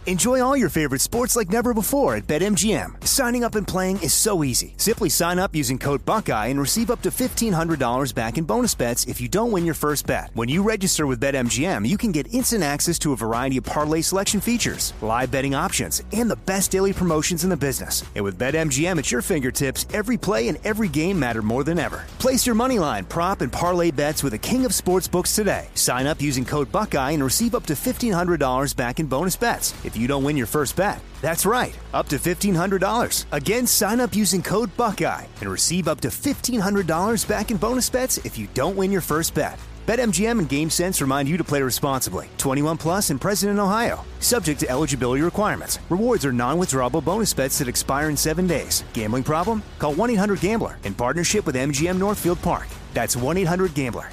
Enjoy all your favorite sports like never before at BetMGM. Signing up and playing is so easy. Simply sign up using code Buckeye and receive up to $1,500 back in bonus bets if you don't win your first bet. When you register with BetMGM, you can get instant access to a variety of parlay selection features, live betting options, and the best daily promotions in the business. And with BetMGM at your fingertips, every play and every game matter more than ever. Place your moneyline, prop, and parlay bets with the king of sportsbooks today. Sign up using code Buckeye and receive up to $1,500 back in bonus bets if you don't win your first bet. That's right, up to $1,500. Again, sign up using code Buckeye and receive up to $1,500 back in bonus bets if you don't win your first bet. BetMGM and GameSense remind you to play responsibly. 21 plus and present in Ohio. Subject to eligibility requirements. Rewards are non-withdrawable bonus bets that expire in 7 days. Gambling problem? Call 1-800-GAMBLER in partnership with MGM Northfield Park. That's 1-800-GAMBLER.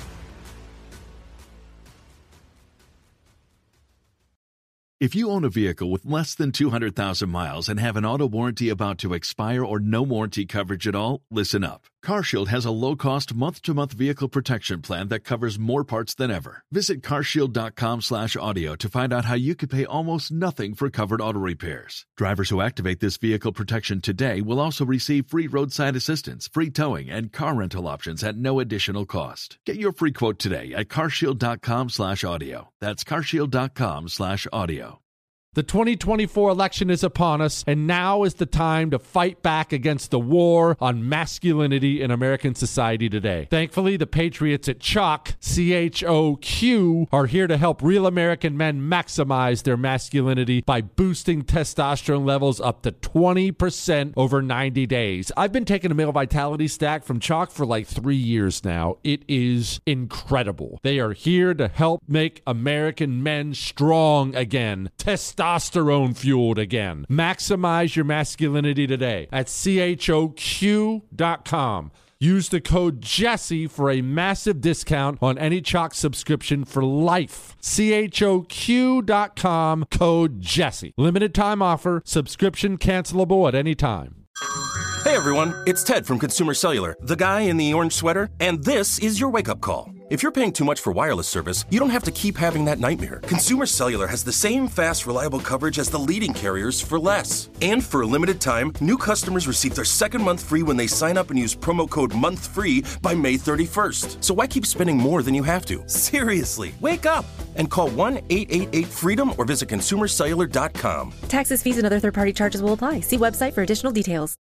If you own a vehicle with less than 200,000 miles and have an auto warranty about to expire or no warranty coverage at all, listen up. CarShield has a low-cost month-to-month vehicle protection plan that covers more parts than ever. Visit carshield.com/audio to find out how you could pay almost nothing for covered auto repairs. Drivers who activate this vehicle protection today will also receive free roadside assistance, free towing, and car rental options at no additional cost. Get your free quote today at carshield.com/audio. That's carshield.com/audio. The 2024 election is upon us, and now is the time to fight back against the war on masculinity in American society today. Thankfully, the patriots at CHOQ, CHOQ, are here to help real American men maximize their masculinity by boosting testosterone levels up to 20% over 90 days. I've been taking a male vitality stack from CHOQ for like 3 years now. It is incredible. They are here to help make American men strong again. Testosterone fueled again. Maximize your masculinity today at CHOQ.com. Use the code Jesse for a massive discount on any CHOQ subscription for life. CHOQ.com, code Jesse. Limited time offer. Subscription cancelable at any time. Hey everyone, it's Ted from Consumer Cellular, the guy in the orange sweater, and this is your wake-up call. If you're paying too much for wireless service, you don't have to keep having that nightmare. Consumer Cellular has the same fast, reliable coverage as the leading carriers for less. And for a limited time, new customers receive their second month free when they sign up and use promo code MONTHFREE by May 31st. So why keep spending more than you have to? Seriously, wake up and call 1-888-FREEDOM or visit consumercellular.com. Taxes, fees, and other third-party charges will apply. See website for additional details.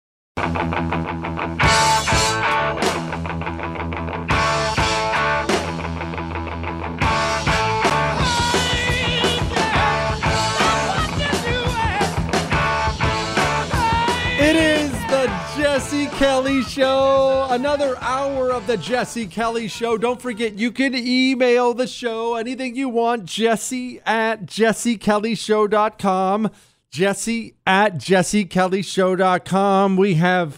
It is the Jesse Kelly Show. Another hour of the Jesse Kelly Show. Don't forget, you can email the show anything you want. Jesse@jessekellyshow.com. Jesse@jessekellyshow.com. We have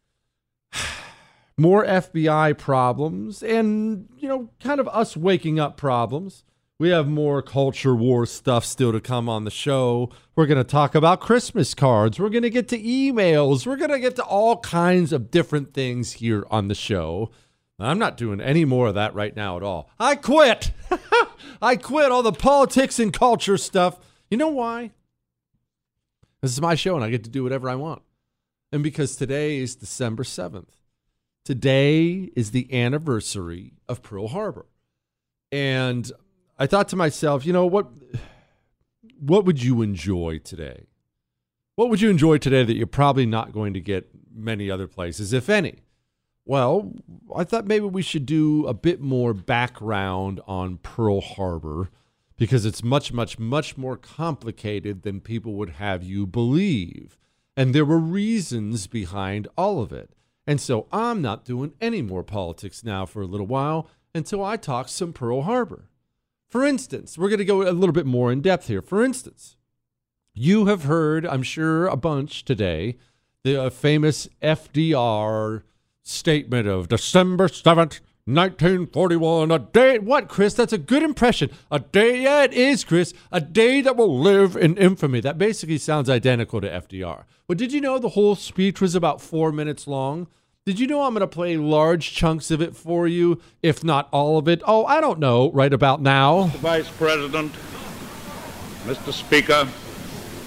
more FBI problems and, kind of us waking up problems. We have more culture war stuff still to come on the show. We're going to talk about Christmas cards. We're going to get to emails. We're going to get to all kinds of different things here on the show. I'm not doing any more of that right now at all. I quit. I quit all the politics and culture stuff. You know why? This is my show and I get to do whatever I want. And because today is December 7th. Today is the anniversary of Pearl Harbor. And I thought to myself, what would you enjoy today? What would you enjoy today that you're probably not going to get many other places, if any? Well, I thought maybe we should do a bit more background on Pearl Harbor because it's much, much, much more complicated than people would have you believe. And there were reasons behind all of it. And so I'm not doing any more politics now for a little while until I talk some Pearl Harbor. For instance, we're going to go a little bit more in depth here. For instance, you have heard, I'm sure, a bunch today, the famous FDR statement of December 7th, 1941, a day. What, Chris? That's a good impression. A day, yeah, it is, Chris. A day that will live in infamy. That basically sounds identical to FDR. But did you know the whole speech was about 4 minutes long? Did you know I'm going to play large chunks of it for you, if not all of it? Oh, I don't know, right about now. Mr. Vice President, Mr. Speaker,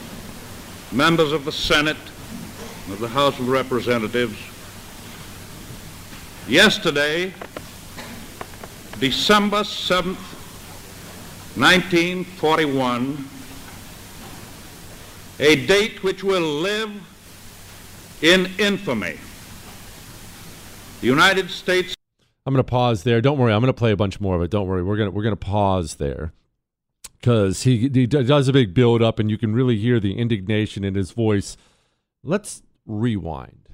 members of the Senate, of the House of Representatives, yesterday, December 7th, 1941, a date which will live in infamy. The United States. I'm going to pause there. Don't worry. I'm going to play a bunch more of it. Don't worry. We're going to pause there because he does a big build up, and you can really hear the indignation in his voice. Let's rewind.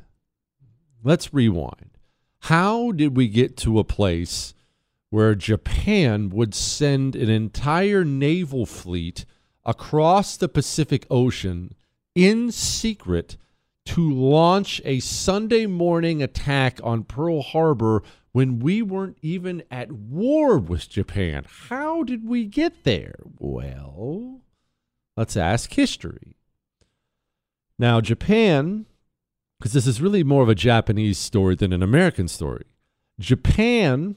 How did we get to a place where Japan would send an entire naval fleet across the Pacific Ocean in secret to launch a Sunday morning attack on Pearl Harbor when we weren't even at war with Japan? How did we get there? Well, let's ask history. Now, Japan, because this is really more of a Japanese story than an American story. Japan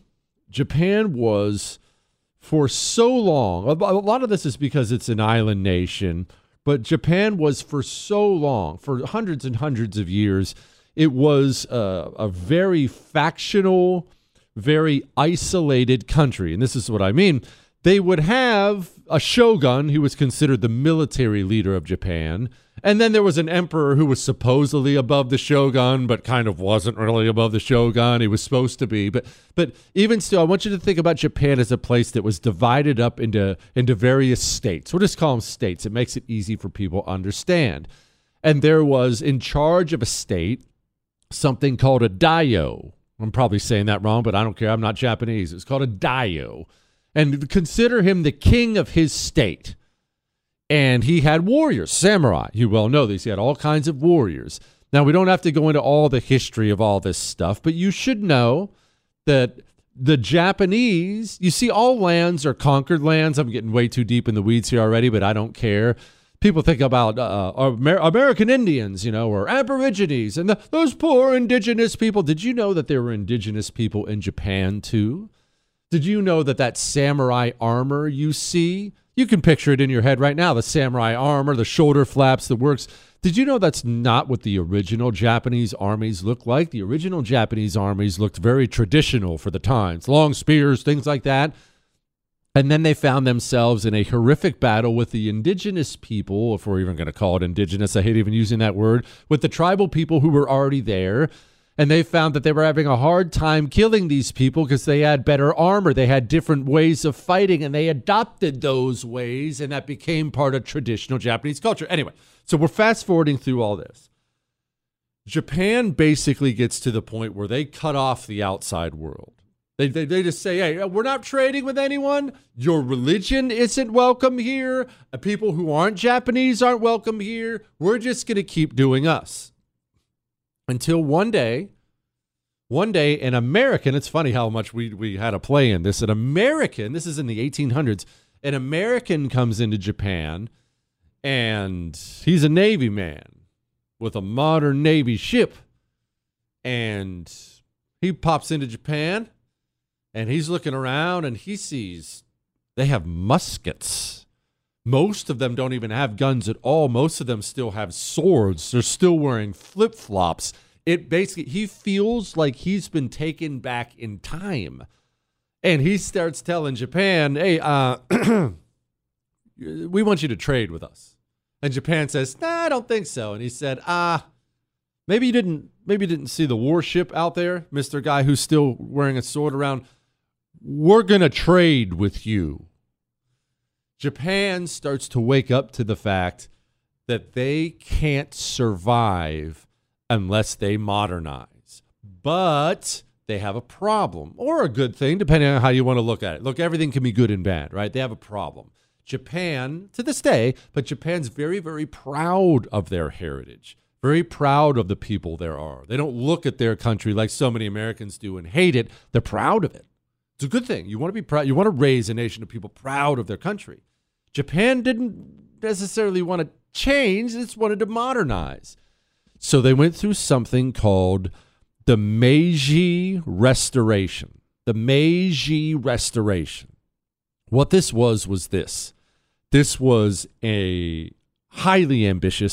was, for so long, a lot of this is because it's an island nation, but Japan was for so long, for hundreds and hundreds of years, it was a very factional, very isolated country. And this is what I mean. They would have a shogun who was considered the military leader of Japan. And then there was an emperor who was supposedly above the shogun, but kind of wasn't really above the shogun. He was supposed to be. But even still, I want you to think about Japan as a place that was divided up into various states. We'll just call them states. It makes it easy for people to understand. And there was in charge of a state something called a daio. I'm probably saying that wrong, but I don't care. I'm not Japanese. It's called a daio. And consider him the king of his state. And he had warriors, samurai. You well know this. He had all kinds of warriors. Now, we don't have to go into all the history of all this stuff, but you should know that the Japanese, you see, all lands are conquered lands. I'm getting way too deep in the weeds here already, but I don't care. People think about American Indians, or Aborigines, and those poor indigenous people. Did you know that there were indigenous people in Japan, too? Did you know that samurai armor you see, you can picture it in your head right now, the samurai armor, the shoulder flaps, the works. Did you know that's not what the original Japanese armies looked like? The original Japanese armies looked very traditional for the times, long spears, things like that. And then they found themselves in a horrific battle with the indigenous people, if we're even going to call it indigenous, I hate even using that word, with the tribal people who were already there. And they found that they were having a hard time killing these people because they had better armor. They had different ways of fighting, and they adopted those ways, and that became part of traditional Japanese culture. Anyway, so we're fast forwarding through all this. Japan basically gets to the point where they cut off the outside world. They just say, hey, we're not trading with anyone. Your religion isn't welcome here. People who aren't Japanese aren't welcome here. We're just going to keep doing us. Until one day, an American, it's funny how much we had a play in this, this is in the 1800s, an American comes into Japan, and he's a Navy man with a modern Navy ship, and he pops into Japan, and he's looking around, and he sees they have muskets. Most of them don't even have guns at all. Most of them still have swords. They're still wearing flip-flops. He feels like he's been taken back in time. And he starts telling Japan, hey, we want you to trade with us. And Japan says, nah, I don't think so. And he said, maybe you didn't see the warship out there, Mr. Guy who's still wearing a sword around. We're going to trade with you. Japan starts to wake up to the fact that they can't survive unless they modernize. But they have a problem, or a good thing, depending on how you want to look at it. Look, everything can be good and bad, right? They have a problem. Japan, to this day, but Japan's very, very proud of their heritage, very proud of the people there are. They don't look at their country like so many Americans do and hate it. They're proud of it. It's a good thing. You want to be proud. You want to raise a nation of people proud of their country. Japan didn't necessarily want to change. They just wanted to modernize. So they went through something called the Meiji Restoration. The Meiji Restoration. What this was this. This was a highly ambitious,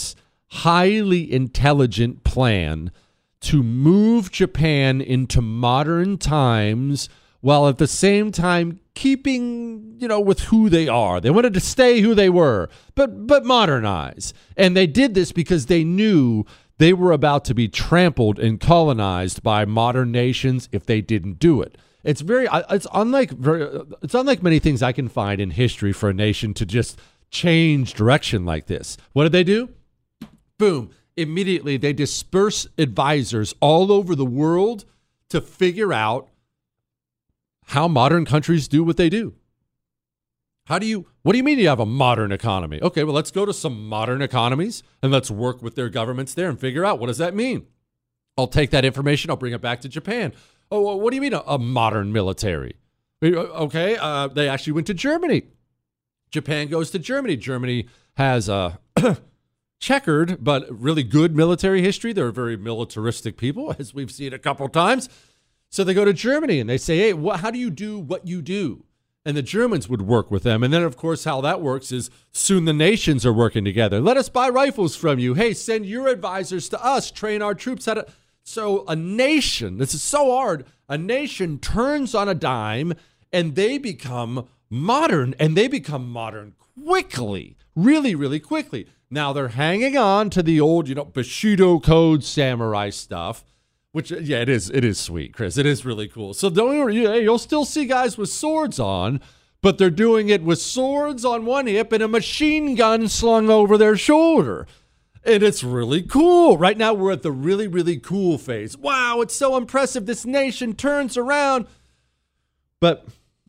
highly intelligent plan to move Japan into modern times while at the same time keeping, with who they are. They wanted to stay who they were, but modernize. And they did this because they knew they were about to be trampled and colonized by modern nations if they didn't do it. It's unlike many things I can find in history for a nation to just change direction like this. What did they do? Boom. Immediately, they disperse advisors all over the world to figure out how modern countries do what they do. What do you mean you have a modern economy? Okay, well, let's go to some modern economies and let's work with their governments there and figure out what does that mean. I'll take that information. I'll bring it back to Japan. Oh, well, what do you mean a modern military? Okay, they actually went to Germany. Japan goes to Germany. Germany has a checkered but really good military history. They're very militaristic people, as we've seen a couple times. So they go to Germany and they say, hey, how do you do what you do? And the Germans would work with them. And then, of course, how that works is soon the nations are working together. Let us buy rifles from you. Hey, send your advisors to us. Train our troops how to... So a nation, this is so hard, a nation turns on a dime and they become modern, and they become modern quickly, really, really quickly. Now they're hanging on to the old, Bushido Code samurai stuff, which, yeah, it is sweet, Chris. It is really cool. So you'll still see guys with swords on, but they're doing it with swords on one hip and a machine gun slung over their shoulder. And it's really cool. Right now, we're at the really, really cool phase. Wow, it's so impressive. This nation turns around. But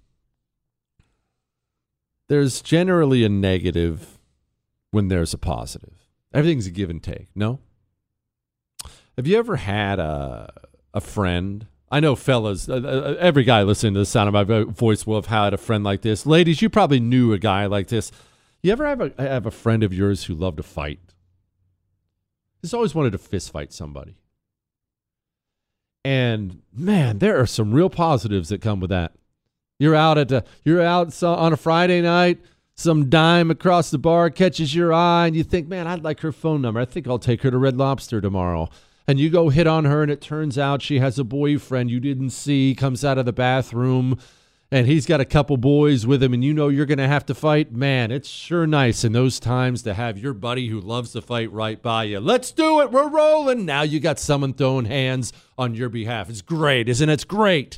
there's generally a negative when there's a positive. Everything's a give and take, no? Have you ever had a friend? I know fellas, every guy listening to the sound of my voice will have had a friend like this. Ladies, you probably knew a guy like this. You ever have a friend of yours who loved to fight? Just always wanted to fist fight somebody. And man, there are some real positives that come with that. You're out on a Friday night, some dime across the bar catches your eye, and you think, man, I'd like her phone number. I think I'll take her to Red Lobster tomorrow. And you go hit on her, and it turns out she has a boyfriend you didn't see, comes out of the bathroom, and he's got a couple boys with him, and you know you're going to have to fight. Man, it's sure nice in those times to have your buddy who loves to fight right by you. Let's do it. We're rolling. Now you got someone throwing hands on your behalf. It's great, isn't it? It's great.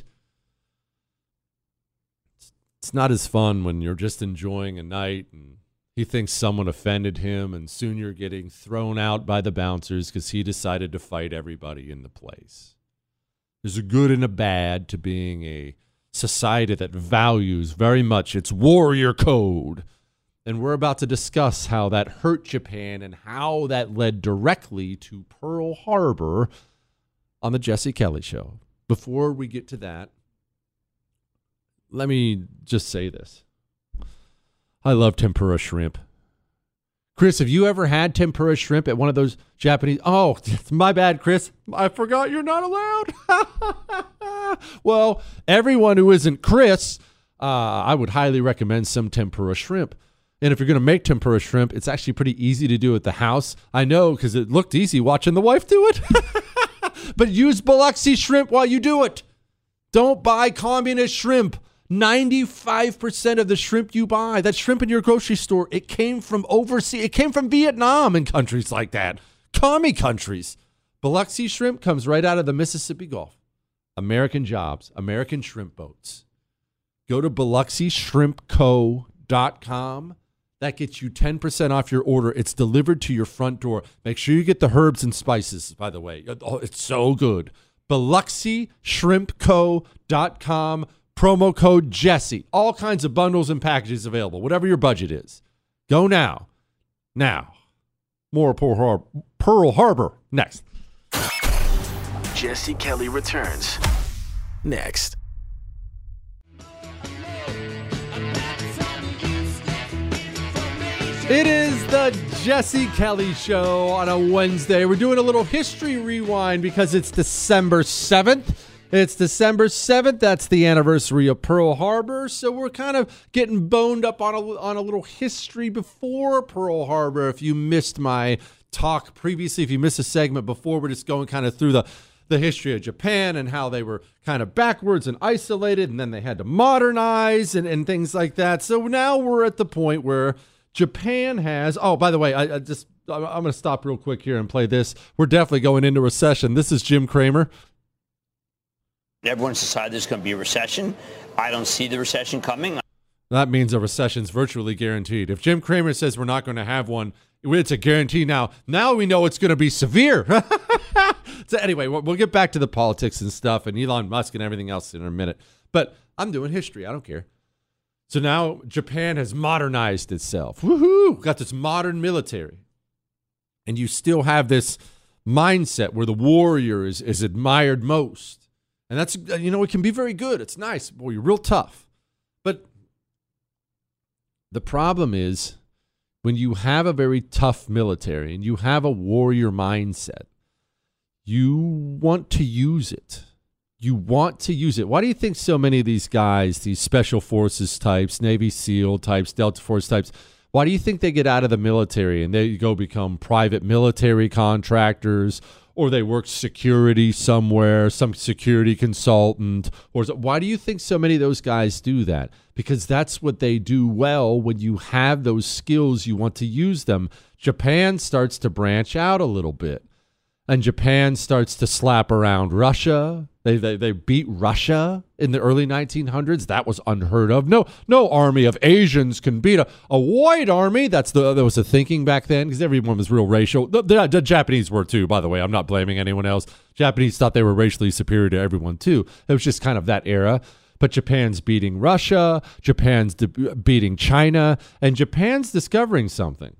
It's not as fun when you're just enjoying a night and he thinks someone offended him, and soon you're getting thrown out by the bouncers because he decided to fight everybody in the place. There's a good and a bad to being a society that values very much its warrior code. And we're about to discuss how that hurt Japan and how that led directly to Pearl Harbor on the Jesse Kelly Show. Before we get to that, let me just say this. I love tempura shrimp. Chris, have you ever had tempura shrimp at one of those Japanese? Oh, my bad, Chris. I forgot you're not allowed. Well, everyone who isn't Chris, I would highly recommend some tempura shrimp. And if you're going to make tempura shrimp, it's actually pretty easy to do at the house. I know because it looked easy watching the wife do it. But use Biloxi shrimp while you do it. Don't buy communist shrimp. 95% of the shrimp you buy, that shrimp in your grocery store, it came from overseas. It came from Vietnam and countries like that. Commie countries. Biloxi shrimp comes right out of the Mississippi Gulf. American jobs, American shrimp boats. Go to BiloxiShrimpCo.com. That gets you 10% off your order. It's delivered to your front door. Make sure you get the herbs and spices, by the way. Oh, it's so good. BiloxiShrimpCo.com. Promo code Jesse. All kinds of bundles and packages available, whatever your budget is. Go now. Now. More Pearl Harbor next. Jesse Kelly returns next. It is the Jesse Kelly Show on a Wednesday. We're doing a little history rewind because it's December 7th. It's December 7th. That's the anniversary of Pearl Harbor. So we're kind of getting boned up on a little history before Pearl Harbor. If you missed my talk previously. If you missed a segment before, we're just going kind of through the history of Japan and how they were kind of backwards and isolated, and then they had to modernize and things like that. So now we're at the point where Japan has, oh, by the way, I'm going to stop real quick here and play this. We're definitely going into recession. This is Jim Cramer. Everyone's decided there's going to be a recession. I don't see the recession coming. That means a recession's virtually guaranteed. If Jim Cramer says we're not going to have one, it's a guarantee now. Now we know it's going to be severe. So anyway, we'll get back to the politics and stuff and Elon Musk and everything else in a minute. But I'm doing history. I don't care. So now Japan has modernized itself. Woohoo! Got this modern military. And you still have this mindset where the warrior is admired most. And that's, it can be very good. It's nice. Boy, you're real tough. But the problem is when you have a very tough military and you have a warrior mindset, you want to use it. You want to use it. Why do you think so many of these guys, these special forces types, Navy SEAL types, Delta Force types, why do you think they get out of the military and they go become private military contractors, or they work security somewhere, some security consultant? Or why do you think so many of those guys do that? Because that's what they do well. When you have those skills, you want to use them. Japan starts to branch out a little bit. And Japan starts to slap around Russia. They beat Russia in the early 1900s. That was unheard of. No army of Asians can beat a white army. That was the thinking back then, because everyone was real racial. The Japanese were too, by the way. I'm not blaming anyone else. Japanese thought they were racially superior to everyone too. It was just kind of that era. But Japan's beating Russia. Japan's beating China. And Japan's discovering something.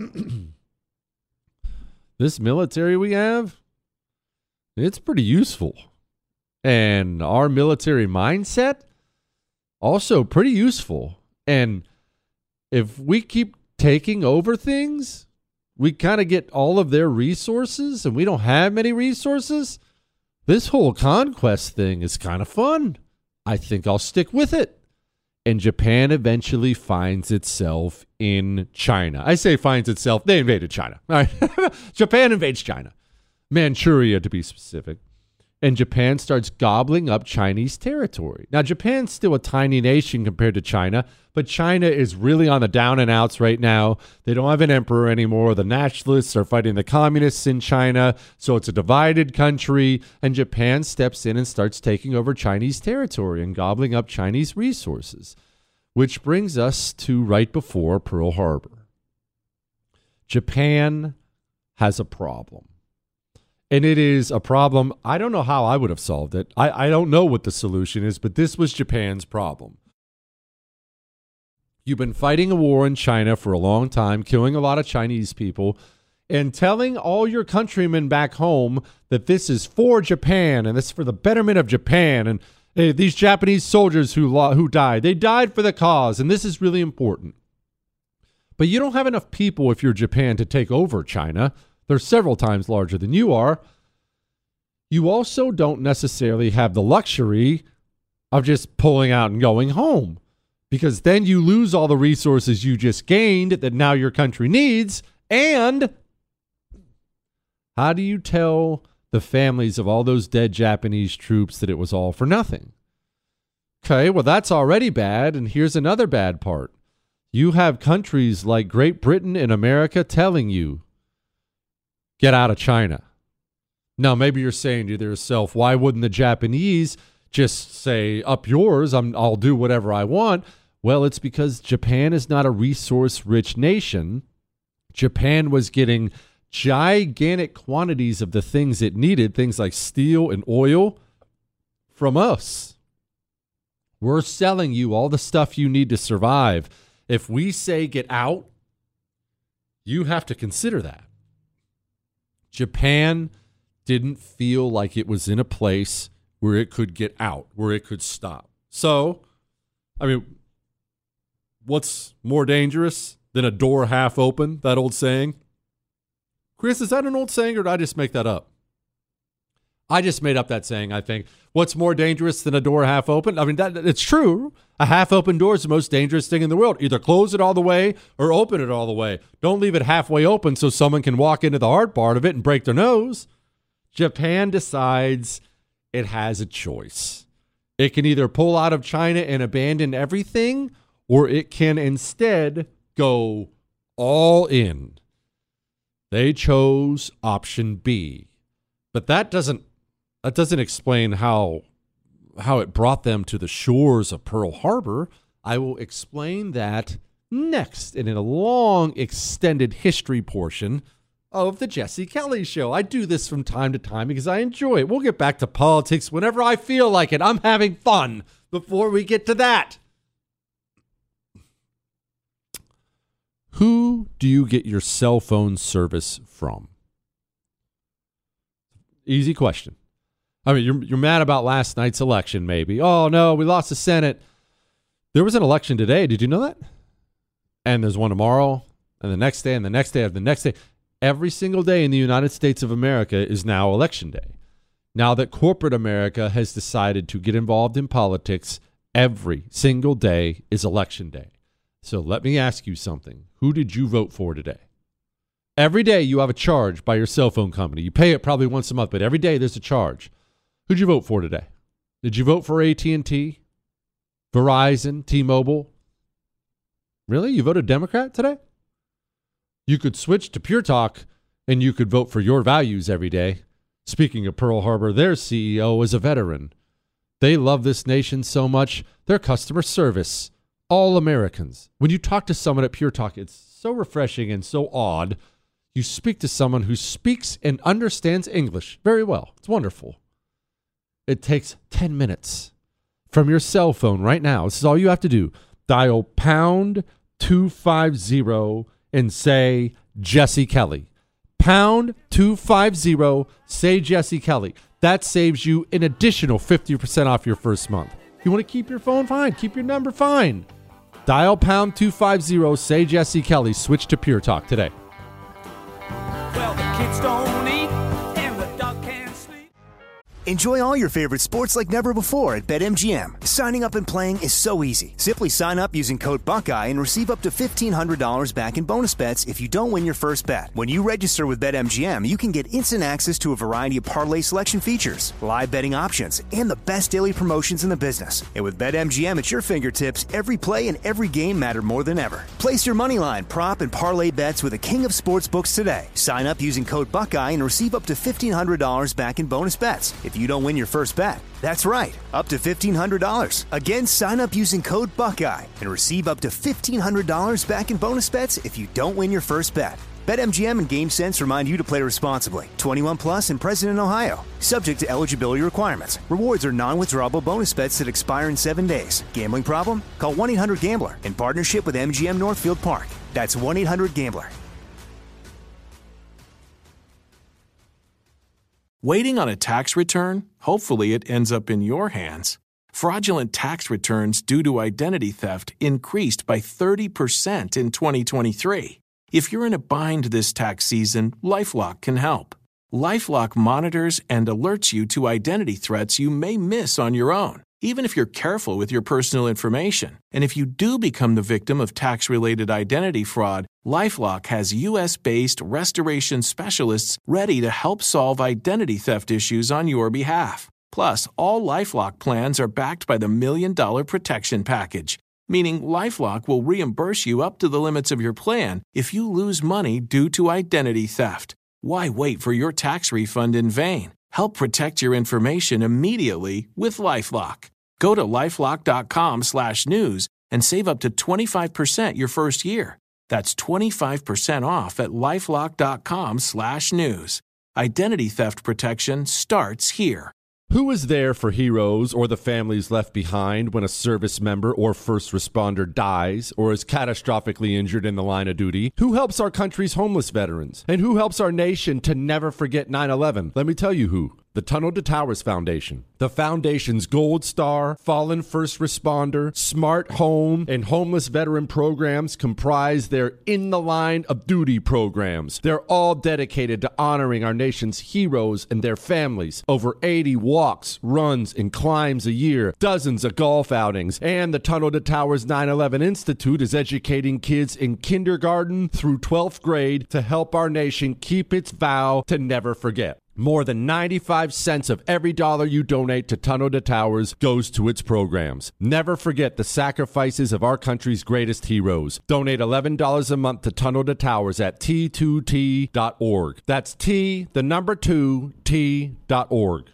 This military we have, it's pretty useful. And our military mindset, also pretty useful. And if we keep taking over things, we kind of get all of their resources, and we don't have many resources. This whole conquest thing is kind of fun. I think I'll stick with it. And Japan eventually finds itself in China. I say finds itself. They invaded China. All right. Japan invades China. Manchuria, to be specific. And Japan starts gobbling up Chinese territory. Now, Japan's still a tiny nation compared to China, but China is really on the down and outs right now. They don't have an emperor anymore. The nationalists are fighting the communists in China, so it's a divided country. And Japan steps in and starts taking over Chinese territory and gobbling up Chinese resources, which brings us to right before Pearl Harbor. Japan has a problem. And it is a problem. I don't know how I would have solved it. I don't know what the solution is, but this was Japan's problem. You've been fighting a war in China for a long time, killing a lot of Chinese people, and telling all your countrymen back home that this is for Japan and this is for the betterment of Japan. And hey, these Japanese soldiers who died, they died for the cause, and this is really important. But you don't have enough people, if you're Japan, to take over China. They're several times larger than you are. You also don't necessarily have the luxury of just pulling out and going home, because then you lose all the resources you just gained that now your country needs. And how do you tell the families of all those dead Japanese troops that it was all for nothing? Okay, well, that's already bad. And here's another bad part. You have countries like Great Britain and America telling you, get out of China. Now, maybe you're saying to yourself, why wouldn't the Japanese just say, up yours, I'll do whatever I want? Well, it's because Japan is not a resource-rich nation. Japan was getting gigantic quantities of the things it needed, things like steel and oil, from us. We're selling you all the stuff you need to survive. If we say get out, you have to consider that. Japan didn't feel like it was in a place where it could get out, where it could stop. So, I mean, what's more dangerous than a door half open, that old saying? Chris, is that an old saying, or did I just make that up? I just made up that saying, I think. What's more dangerous than a door half open? I mean, it's true. A half open door is the most dangerous thing in the world. Either close it all the way or open it all the way. Don't leave it halfway open so someone can walk into the hard part of it and break their nose. Japan decides it has a choice. It can either pull out of China and abandon everything, or it can instead go all in. They chose option B. But that doesn't explain how it brought them to the shores of Pearl Harbor. I will explain that next in a long extended history portion of the Jesse Kelly Show. I do this from time to time because I enjoy it. We'll get back to politics whenever I feel like it. I'm having fun before we get to that. Who do you get your cell phone service from? Easy question. I mean, you're mad about last night's election, maybe. Oh, no, we lost the Senate. There was an election today. Did you know that? And there's one tomorrow, and the next day, and the next day, and the next day. Every single day in the United States of America is now election day. Now that corporate America has decided to get involved in politics, every single day is election day. So let me ask you something. Who did you vote for today? Every day you have a charge by your cell phone company. You pay it probably once a month, but every day there's a charge. Who'd you vote for today? Did you vote for AT&T, Verizon, T-Mobile? Really? You voted Democrat today? You could switch to Pure Talk and you could vote for your values every day. Speaking of Pearl Harbor, their CEO is a veteran. They love this nation so much, their customer service, all Americans. When you talk to someone at Pure Talk, it's so refreshing and so odd. You speak to someone who speaks and understands English very well. It's wonderful. It takes 10 minutes from your cell phone right now. This is all you have to do. Dial pound 250 and say Jesse Kelly. Pound 250, say Jesse Kelly. That saves you an additional 50% off your first month. You want to keep your phone? Fine. Keep your number? Fine. Dial pound 250, say Jesse Kelly. Switch to Pure Talk today. Well, the kids don't eat and the dog can't sleep. Enjoy all your favorite sports like never before at BetMGM. Signing up and playing is so easy. Simply sign up using code Buckeye and receive up to $1,500 back in bonus bets if you don't win your first bet. When you register with BetMGM, you can get instant access to a variety of parlay selection features, live betting options, and the best daily promotions in the business. And with BetMGM at your fingertips, every play and every game matter more than ever. Place your moneyline, prop, and parlay bets with the king of sportsbooks today. Sign up using code Buckeye and receive up to $1,500 back in bonus bets if you don't win your first bet. That's right, up to $1,500. Again, sign up using code Buckeye and receive up to $1,500 back in bonus bets if you don't win your first bet. BetMGM and GameSense remind you to play responsibly. 21 plus and present in Ohio. Subject to eligibility requirements. Rewards are non-withdrawable bonus bets that expire in 7 days. Gambling problem? Call 1-800-GAMBLER in partnership with MGM Northfield Park. That's 1-800-GAMBLER. Waiting on a tax return? Hopefully it ends up in your hands. Fraudulent tax returns due to identity theft increased by 30% in 2023. If you're in a bind this tax season, LifeLock can help. LifeLock monitors and alerts you to identity threats you may miss on your own, even if you're careful with your personal information. And if you do become the victim of tax-related identity fraud, LifeLock has U.S.-based restoration specialists ready to help solve identity theft issues on your behalf. Plus, all LifeLock plans are backed by the $1 Million Protection Package, meaning LifeLock will reimburse you up to the limits of your plan if you lose money due to identity theft. Why wait for your tax refund in vain? Help protect your information immediately with LifeLock. Go to LifeLock.com/news and save up to 25% your first year. That's 25% off at LifeLock.com/news. Identity theft protection starts here. Who is there for heroes or the families left behind when a service member or first responder dies or is catastrophically injured in the line of duty? Who helps our country's homeless veterans? And who helps our nation to never forget 9/11? Let me tell you who. The Tunnel to Towers Foundation. The foundation's Gold Star, Fallen First Responder, Smart Home, and Homeless Veteran programs comprise their In the Line of Duty programs. They're all dedicated to honoring our nation's heroes and their families. Over 80 walks, runs, and climbs a year, dozens of golf outings, and the Tunnel to Towers 9/11 Institute is educating kids in kindergarten through 12th grade to help our nation keep its vow to never forget. More than 95 cents of every dollar you donate to Tunnel to Towers goes to its programs. Never forget the sacrifices of our country's greatest heroes. Donate $11 a month to Tunnel to Towers at T2T.org. That's T2T.org.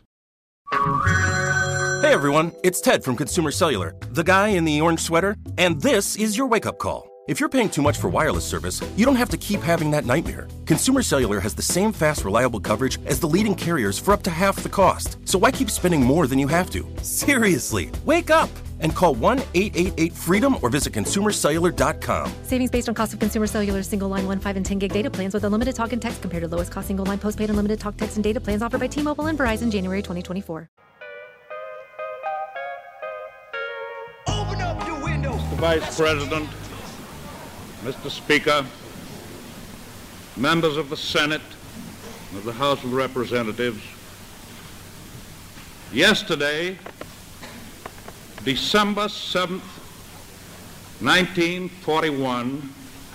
Hey everyone, it's Ted from Consumer Cellular, the guy in the orange sweater, and this is your wake-up call. If you're paying too much for wireless service, you don't have to keep having that nightmare. Consumer Cellular has the same fast, reliable coverage as the leading carriers for up to half the cost. So why keep spending more than you have to? Seriously, wake up and call 1-888-FREEDOM or visit consumercellular.com. Savings based on cost of Consumer Cellular single line 1, 5, and 10 gig data plans with unlimited talk and text compared to lowest cost single line postpaid unlimited talk, text, and data plans offered by T-Mobile and Verizon January 2024. Open up your windows. Mr. Vice President, Mr. Speaker, members of the Senate and of the House of Representatives, yesterday, December 7th, 1941,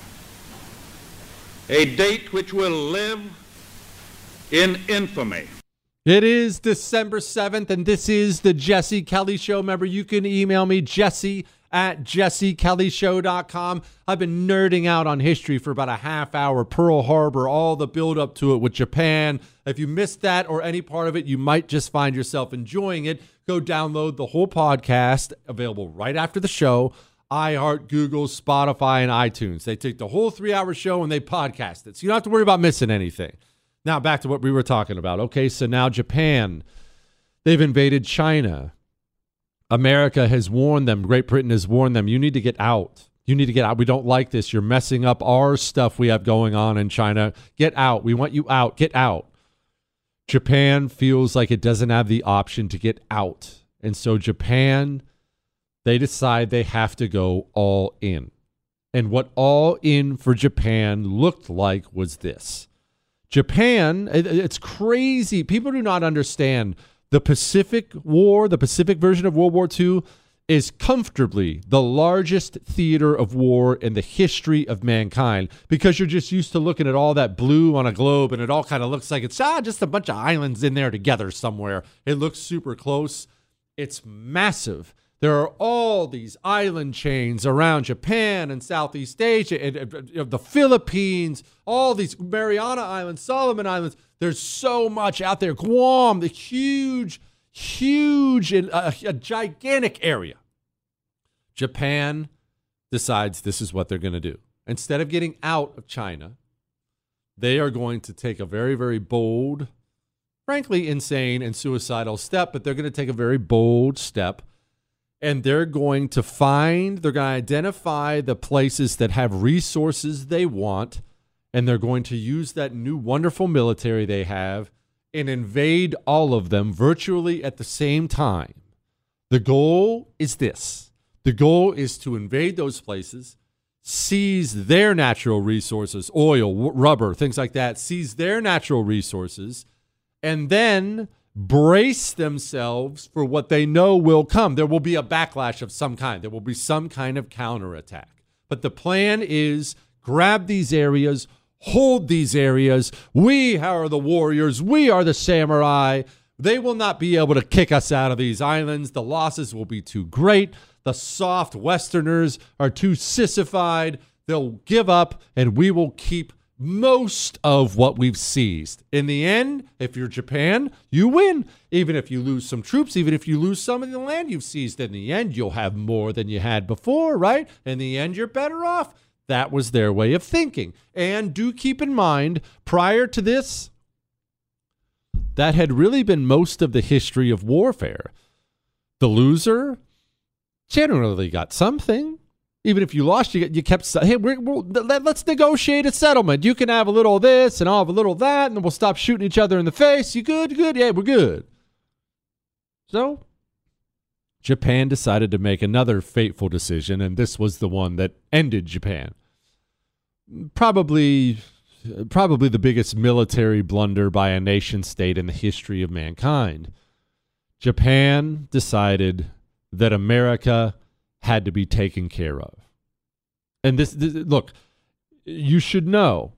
a date which will live in infamy. It is December 7th, and this is the Jesse Kelly Show. Remember, you can email me, jesse@jessekellyshow.com. I've been nerding out on history for about a half hour. Pearl Harbor, all the build up to it with Japan. If you missed that or any part of it, you might just find yourself enjoying it. Go download the whole podcast, available right after the show. iHeart, Google, Spotify, and iTunes. They take the whole 3-hour show and they podcast it. So you don't have to worry about missing anything. Now back to what we were talking about. Okay, so now Japan, they've invaded China. America has warned them, Great Britain has warned them, you need to get out. You need to get out. We don't like this. You're messing up our stuff we have going on in China. Get out. We want you out. Get out. Japan feels like it doesn't have the option to get out. And so Japan, they decide they have to go all in. And what all in for Japan looked like was this. Japan, it's crazy. People do not understand. The Pacific War, the Pacific version of World War II, is comfortably the largest theater of war in the history of mankind, because you're just used to looking at all that blue on a globe and it all kind of looks like it's just a bunch of islands in there together somewhere. It looks super close. It's massive. There are all these island chains around Japan and Southeast Asia and the Philippines, all these Mariana Islands, Solomon Islands. There's so much out there. Guam, the huge, a gigantic area. Japan decides this is what they're going to do. Instead of getting out of China, they are going to take a very, very bold, frankly insane and suicidal step, but they're going to take a very bold step. And they're going to identify the places that have resources they want, and they're going to use that new wonderful military they have and invade all of them virtually at the same time. The goal is this. The goal is to invade those places, seize their natural resources, oil, rubber, things like that, seize their natural resources, and then brace themselves for what they know will come. There will be a backlash of some kind. There will be some kind of counterattack. But the plan is grab these areas, hold these areas. We are the warriors. We are the samurai. They will not be able to kick us out of these islands. The losses will be too great. The soft Westerners are too sissified. They'll give up, and we will keep most of what we've seized. In the end, if you're Japan, you win. Even if you lose some troops, even if you lose some of the land you've seized, in the end, you'll have more than you had before, right? In the end, you're better off. That was their way of thinking. And do keep in mind, prior to this, that had really been most of the history of warfare. The loser generally got something. Even if you lost, you kept, hey, let's negotiate a settlement. You can have a little of this and I'll have a little of that, and then we'll stop shooting each other in the face. You good? You good? Yeah, we're good. So Japan decided to make another fateful decision, and this was the one that ended Japan. Probably the biggest military blunder by a nation state in the history of mankind. Japan decided that America had to be taken care of. And this look, you should know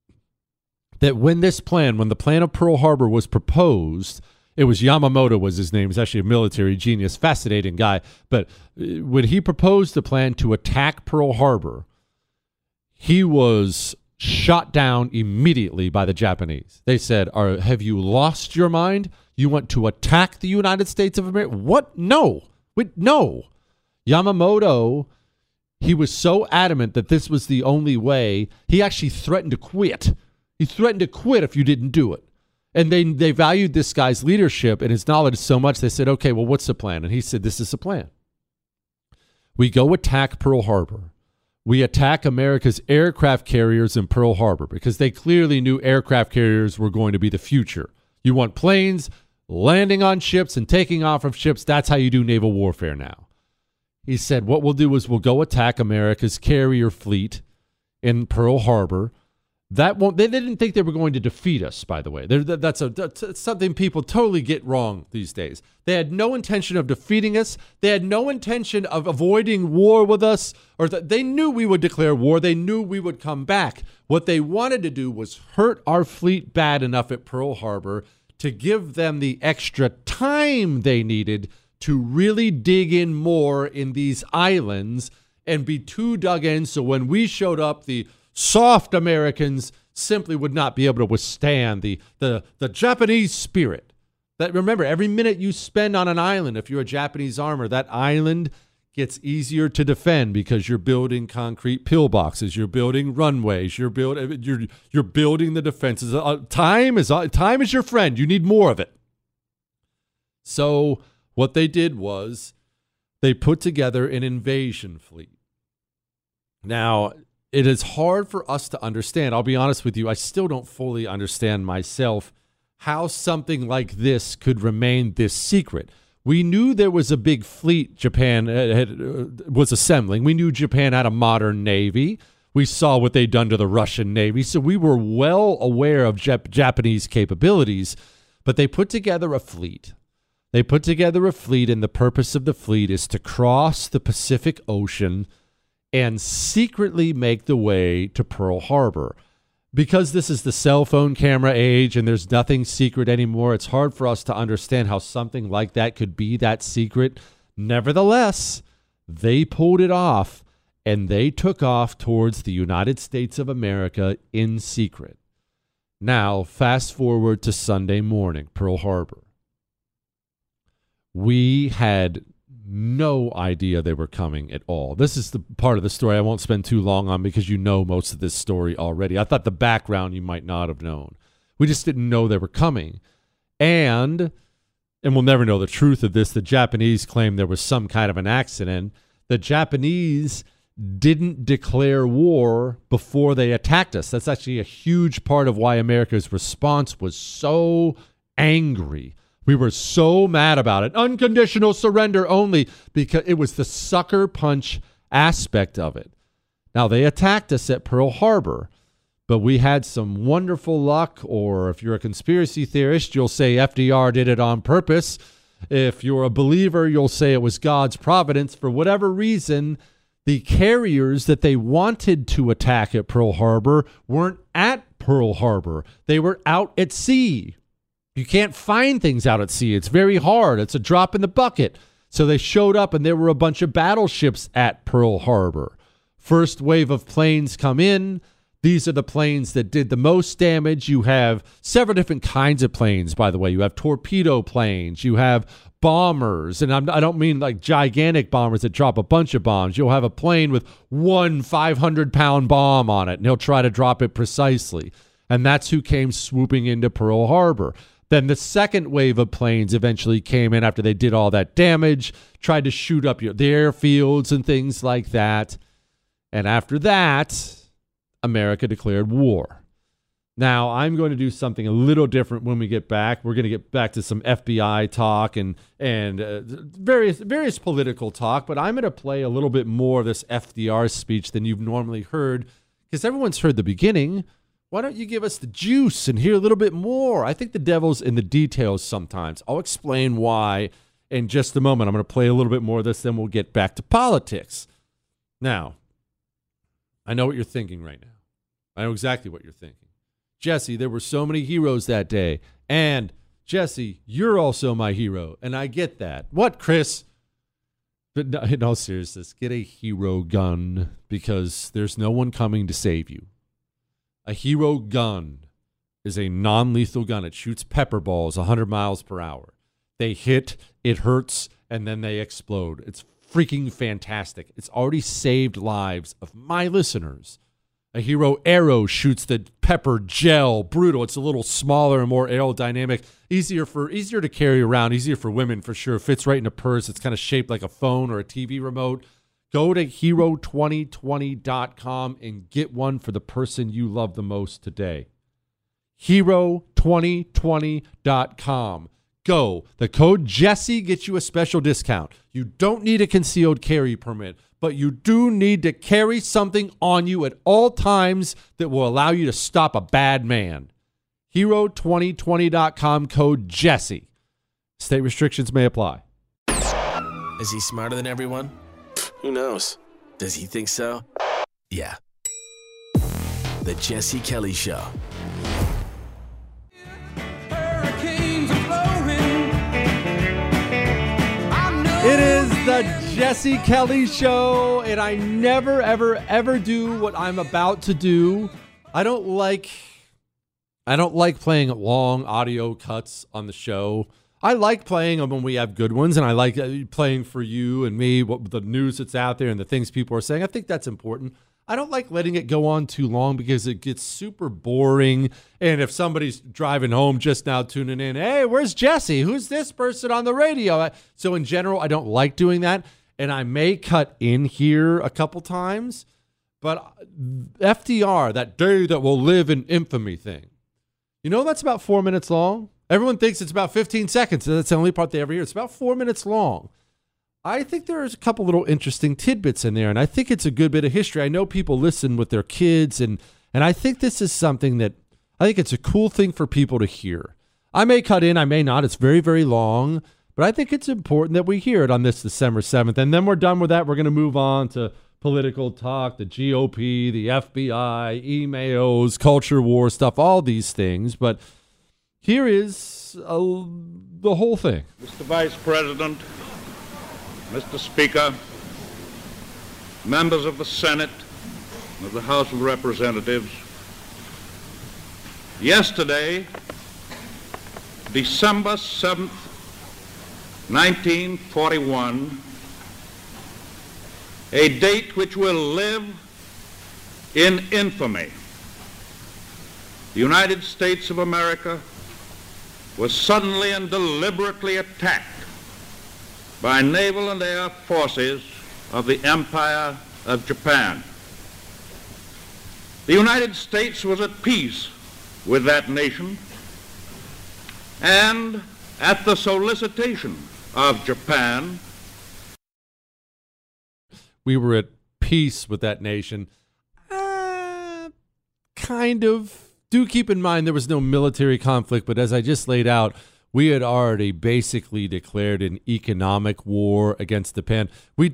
that when the plan of Pearl Harbor was proposed, it was Yamamoto was his name. He's actually a military genius, fascinating guy. But when he proposed the plan to attack Pearl Harbor, he was shot down immediately by the Japanese. They said, have you lost your mind? You want to attack the United States of America? What? No. No. Yamamoto, he was so adamant that this was the only way, he actually threatened to quit. He threatened to quit if you didn't do it. And they valued this guy's leadership and his knowledge so much, they said, okay, well, what's the plan? And he said, this is the plan. We go attack Pearl Harbor. We attack America's aircraft carriers in Pearl Harbor because they clearly knew aircraft carriers were going to be the future. You want planes landing on ships and taking off of ships. That's how you do naval warfare now. He said, what we'll do is we'll go attack America's carrier fleet in Pearl Harbor. They didn't think they were going to defeat us, by the way. That's something people totally get wrong these days. They had no intention of defeating us. They had no intention of avoiding war with us. They knew we would declare war. They knew we would come back. What they wanted to do was hurt our fleet bad enough at Pearl Harbor to give them the extra time they needed to really dig in more in these islands and be too dug in. So when we showed up, the soft Americans simply would not be able to withstand the Japanese spirit. That, remember, every minute you spend on an island, if you're a Japanese armor, that island gets easier to defend because you're building concrete pillboxes, you're building runways, you're building the defenses. Time is your friend. You need more of it. So what they did was they put together an invasion fleet. Now, it is hard for us to understand. I'll be honest with you. I still don't fully understand myself how something like this could remain this secret. We knew there was a big fleet Japan was assembling. We knew Japan had a modern navy. We saw what they'd done to the Russian navy. So we were well aware of Japanese capabilities. But they put together a fleet. And the purpose of the fleet is to cross the Pacific Ocean and secretly make the way to Pearl Harbor. Because this is the cell phone camera age and there's nothing secret anymore, it's hard for us to understand how something like that could be that secret. Nevertheless, they pulled it off and they took off towards the United States of America in secret. Now, fast forward to Sunday morning, Pearl Harbor. We had no idea they were coming at all. This is the part of the story I won't spend too long on because you know most of this story already. I thought the background you might not have known. We just didn't know they were coming. And we'll never know the truth of this. The Japanese claim there was some kind of an accident. The Japanese didn't declare war before they attacked us. That's actually a huge part of why America's response was so angry. We were so mad about it. Unconditional surrender only, because it was the sucker punch aspect of it. Now, they attacked us at Pearl Harbor, but we had some wonderful luck, or if you're a conspiracy theorist, you'll say FDR did it on purpose. If you're a believer, you'll say it was God's providence. For whatever reason, the carriers that they wanted to attack at Pearl Harbor weren't at Pearl Harbor. They were out at sea. You can't find things out at sea. It's very hard. It's a drop in the bucket. So they showed up and there were a bunch of battleships at Pearl Harbor. First wave of planes come in. These are the planes that did the most damage. You have several different kinds of planes, by the way. You have torpedo planes. You have bombers. And I don't mean like gigantic bombers that drop a bunch of bombs. You'll have a plane with one 500-pound bomb on it, and he'll try to drop it precisely. And that's who came swooping into Pearl Harbor. Then the second wave of planes eventually came in after they did all that damage, tried to shoot up the airfields and things like that. And after that, America declared war. Now, I'm going to do something a little different when we get back. We're going to get back to some FBI talk and various political talk, but I'm going to play a little bit more of this FDR speech than you've normally heard, because everyone's heard the beginning. Why don't you give us the juice and hear a little bit more? I think the devil's in the details sometimes. I'll explain why in just a moment. I'm going to play a little bit more of this, then we'll get back to politics. Now, I know what you're thinking right now. I know exactly what you're thinking. Jesse, there were so many heroes that day. And, Jesse, you're also my hero. And I get that. What, Chris? But no, in all seriousness, get a hero gun because there's no one coming to save you. A hero gun is a non-lethal gun. It shoots pepper balls 100 miles per hour. They hit, it hurts, and then they explode. It's freaking fantastic. It's already saved lives of my listeners. A Hero Arrow shoots the pepper gel, brutal. It's a little smaller and more aerodynamic, easier to carry around, easier for women for sure. Fits right in a purse. It's kind of shaped like a phone or a TV remote. Go to hero2020.com and get one for the person you love the most today. hero2020.com. Go. The code Jesse gets you a special discount. You don't need a concealed carry permit, but you do need to carry something on you at all times that will allow you to stop a bad man. Hero2020.com, code Jesse. State restrictions may apply. Is he smarter than everyone? Who knows? Does he think so? Yeah. The Jesse Kelly Show. It is the Jesse Kelly Show, and I never, ever, ever do what I'm about to do. I don't like playing long audio cuts on the show. I like playing them when we have good ones, and I like playing for you and me, what the news that's out there and the things people are saying. I think that's important. I don't like letting it go on too long because it gets super boring. And if somebody's driving home just now tuning in, hey, where's Jesse? Who's this person on the radio? So in general, I don't like doing that. And I may cut in here a couple times. But FDR, that day that will live in infamy thing, you know, that's about 4 minutes long. Everyone thinks it's about 15 seconds. That's the only part they ever hear. It's about 4 minutes long. I think there's a couple little interesting tidbits in there, and I think it's a good bit of history. I know people listen with their kids, and I think this is something that I think it's a cool thing for people to hear. I may cut in, I may not. It's very, very long, but I think it's important that we hear it on this December 7th. And then we're done with that. We're going to move on to political talk, the GOP, the FBI, emails, culture war stuff, all these things. But here is the whole thing. Mr. Vice President, Mr. Speaker, members of the Senate, of the House of Representatives, yesterday, December 7th, 1941, a date which will live in infamy, the United States of America was suddenly and deliberately attacked by naval and air forces of the Empire of Japan. The United States was at peace with that nation, and at the solicitation of Japan, we were at peace with that nation. Kind of. Do keep in mind there was no military conflict, but as I just laid out, we had already basically declared an economic war against Japan. We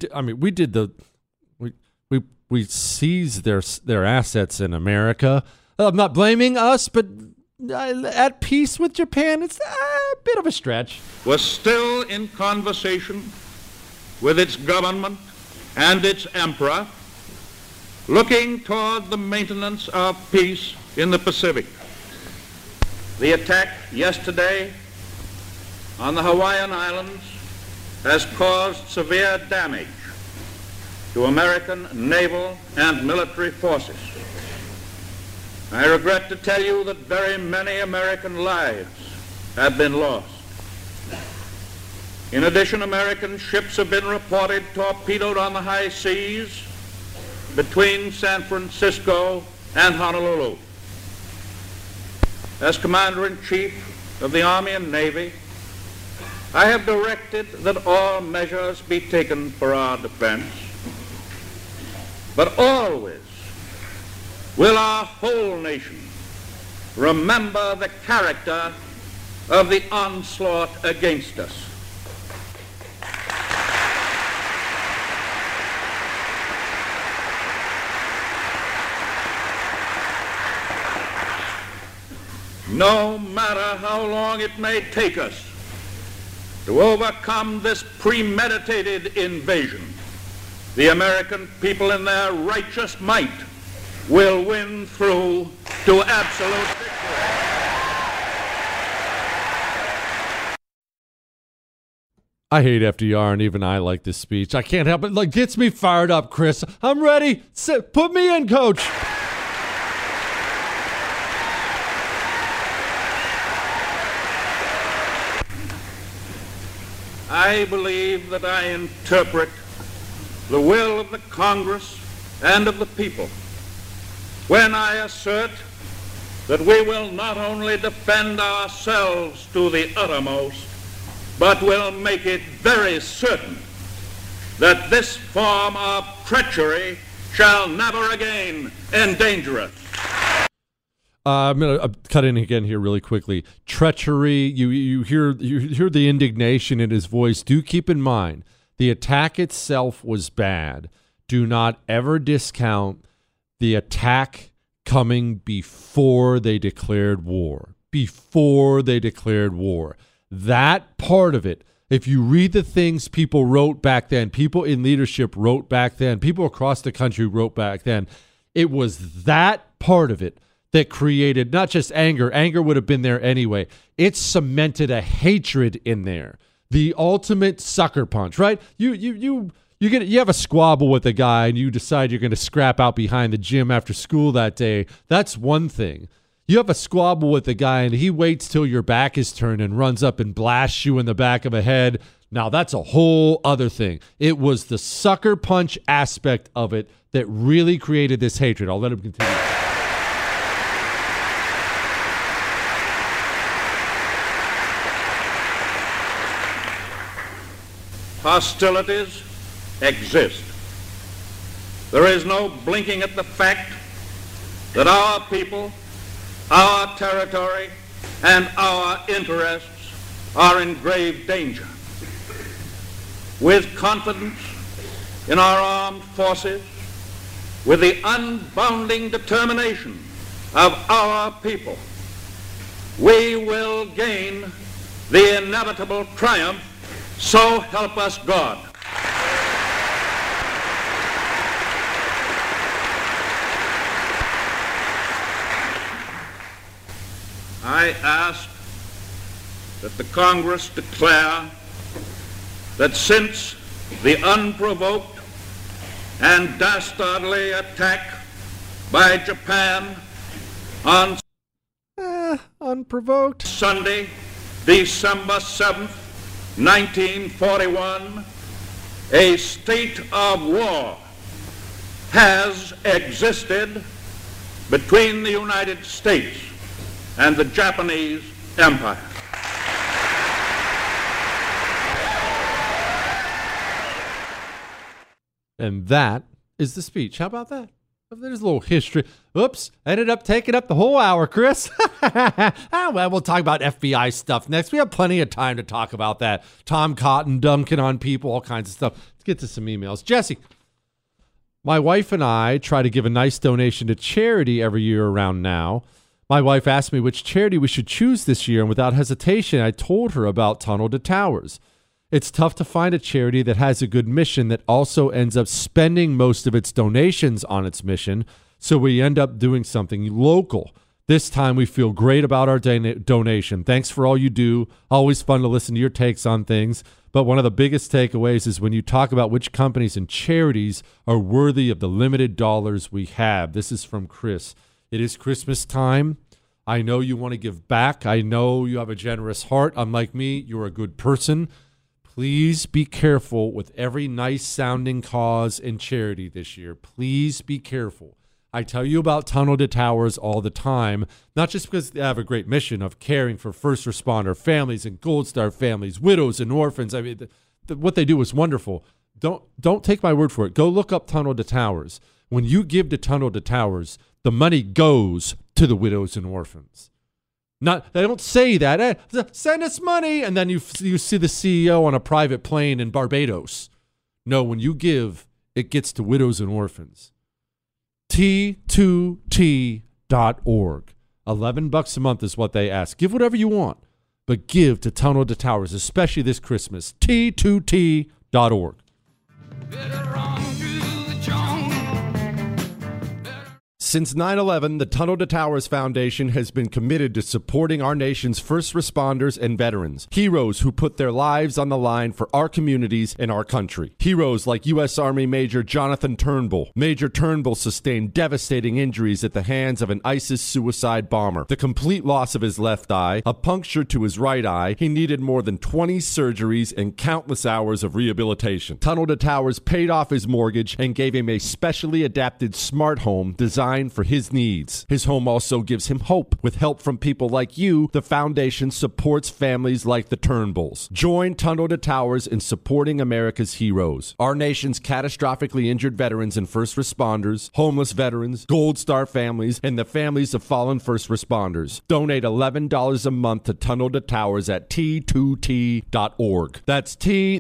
seized their assets in America. I'm not blaming us, but at peace with Japan, it's a bit of a stretch. Was still in conversation with its government and its emperor, looking toward the maintenance of peace in the Pacific. The attack yesterday on the Hawaiian Islands has caused severe damage to American naval and military forces. I regret to tell you that very many American lives have been lost. In addition, American ships have been reported torpedoed on the high seas between San Francisco and Honolulu. As Commander-in-Chief of the Army and Navy, I have directed that all measures be taken for our defense, but always will our whole nation remember the character of the onslaught against us. No matter how long it may take us to overcome this premeditated invasion, the American people in their righteous might will win through to absolute victory. I hate FDR, and even I like this speech. I can't help it. Like, gets me fired up, Chris. I'm ready. Put me in, Coach. I believe that I interpret the will of the Congress and of the people when I assert that we will not only defend ourselves to the uttermost, but will make it very certain that this form of treachery shall never again endanger us. I'm gonna cut in again here really quickly. Treachery. You hear the indignation in his voice. Do keep in mind the attack itself was bad. Do not ever discount the attack coming before they declared war. Before they declared war. That part of it. If you read the things people wrote back then, people in leadership wrote back then, people across the country wrote back then, it was that part of it that created not just anger. Anger would have been there anyway. It cemented a hatred in there. The ultimate sucker punch, right? You have a squabble with a guy and you decide you're going to scrap out behind the gym after school that day. That's one thing. You have a squabble with a guy and he waits till your back is turned and runs up and blasts you in the back of the head. Now that's a whole other thing. It was the sucker punch aspect of it that really created this hatred. I'll let him continue. Hostilities exist. There is no blinking at the fact that our people, our territory, and our interests are in grave danger. With confidence in our armed forces, with the unbounding determination of our people, we will gain the inevitable triumph. So help us God. I ask that the Congress declare that since the unprovoked and dastardly attack by Japan on unprovoked Sunday, December 7th, 1941, a state of war has existed between the United States and the Japanese Empire. And that is the speech. How about that? There's a little history. Oops, ended up taking up the whole hour, Chris. Well, we'll talk about FBI stuff next. We have plenty of time to talk about that. Tom Cotton dunking on people, all kinds of stuff. Let's get to some emails. Jesse, my wife and I try to give a nice donation to charity every year around now. My wife asked me which charity we should choose this year, and without hesitation, I told her about Tunnel to Towers. It's tough to find a charity that has a good mission that also ends up spending most of its donations on its mission, so we end up doing something local. This time we feel great about our donation. Thanks for all you do. Always fun to listen to your takes on things. But one of the biggest takeaways is when you talk about which companies and charities are worthy of the limited dollars we have. This is from Chris. It is Christmas time. I know you want to give back. I know you have a generous heart. Unlike me, you're a good person. Please be careful with every nice-sounding cause and charity this year. Please be careful. I tell you about Tunnel to Towers all the time, not just because they have a great mission of caring for first responder families and Gold Star families, widows and orphans. I mean, what they do is wonderful. Don't take my word for it. Go look up Tunnel to Towers. When you give to Tunnel to Towers, the money goes to the widows and orphans. They don't say that. Hey, send us money, and then you see the CEO on a private plane in Barbados. No, when you give, it gets to widows and orphans. T2T.org. $11 a month is what they ask. Give whatever you want, but give to Tunnel to Towers, especially this Christmas. T2T.org. Since 9/11, the Tunnel to Towers Foundation has been committed to supporting our nation's first responders and veterans, heroes who put their lives on the line for our communities and our country. Heroes like U.S. Army Major Jonathan Turnbull. Major Turnbull sustained devastating injuries at the hands of an ISIS suicide bomber. The complete loss of his left eye, a puncture to his right eye, he needed more than 20 surgeries and countless hours of rehabilitation. Tunnel to Towers paid off his mortgage and gave him a specially adapted smart home designed for his needs. His home also gives him hope. With help from people like you, the foundation supports families like the Turnbulls. Join Tunnel to Towers in supporting America's heroes. Our nation's catastrophically injured veterans and first responders, homeless veterans, Gold Star families, and the families of fallen first responders. Donate $11 a month to Tunnel to Towers at T2T.org. That's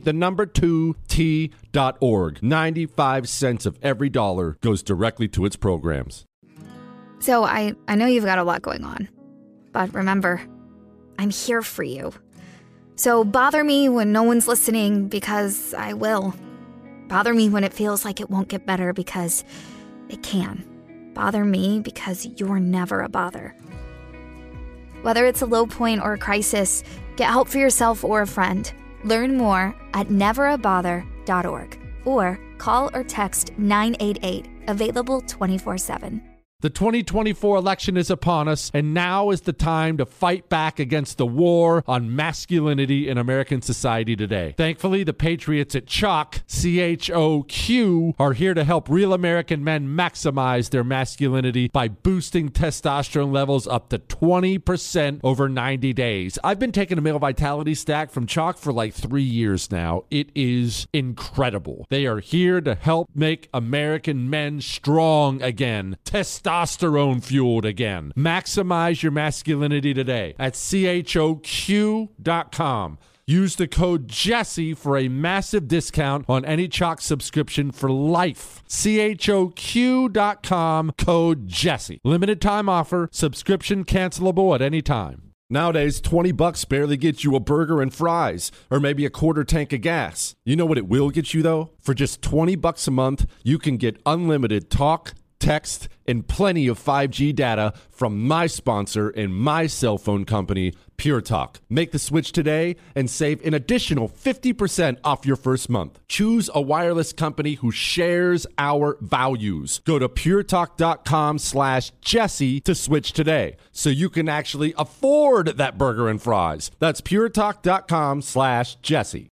T2T.org. 95 cents of every dollar goes directly to its programs. So I know you've got a lot going on, but remember, I'm here for you. So bother me when no one's listening, because I will. Bother me when it feels like it won't get better, because it can. Bother me because you're never a bother. Whether it's a low point or a crisis, get help for yourself or a friend. Learn more at neverabother.org or call or text 988, available 24/7. The 2024 election is upon us, and now is the time to fight back against the war on masculinity in American society today. Thankfully, the patriots at CHOQ, CHOQ, are here to help real American men maximize their masculinity by boosting testosterone levels up to 20% over 90 days. I've been taking a male vitality stack from CHOQ for like 3 years now. It is incredible. They are here to help make American men strong again. Testosterone fueled again. Maximize your masculinity today at CHOQ.com. Use the code Jesse for a massive discount on any CHOQ subscription for life. CHOQ.com, code Jesse. Limited time offer. Subscription cancelable at any time. Nowadays, $20 barely gets you a burger and fries, or maybe a quarter tank of gas. You know what it will get you, though? For just $20 a month, you can get unlimited talk, text, and plenty of 5G data from my sponsor and my cell phone company, Pure Talk. Make the switch today and save an additional 50% off your first month. Choose a wireless company who shares our values. Go to puretalk.com/Jesse to switch today so you can actually afford that burger and fries. That's puretalk.com/Jesse.